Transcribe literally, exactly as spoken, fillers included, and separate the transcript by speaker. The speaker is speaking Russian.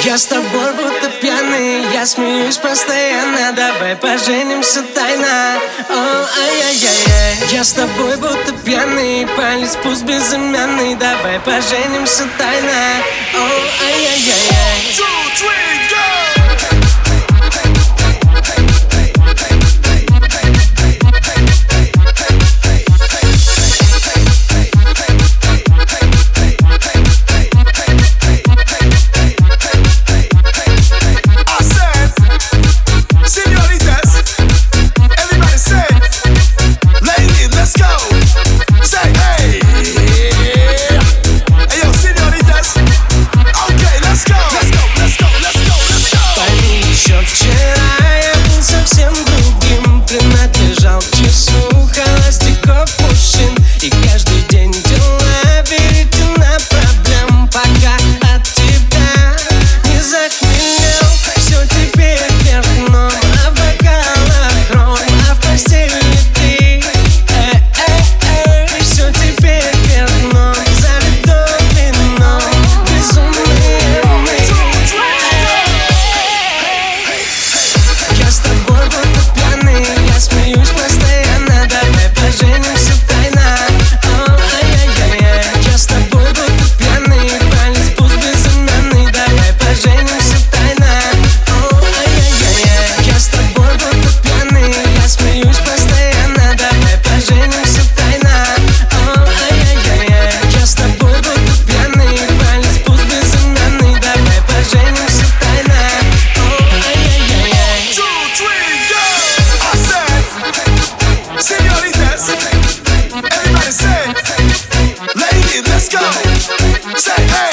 Speaker 1: Я с тобой будто пьяный, я смеюсь постоянно. Давай поженимся тайно. О, ай-яй-яй-яй. Я с тобой будто пьяный, палец пусть безымянный. Давай поженимся тайно. О, ай-яй-яй-яй.
Speaker 2: Let's go. Say hey.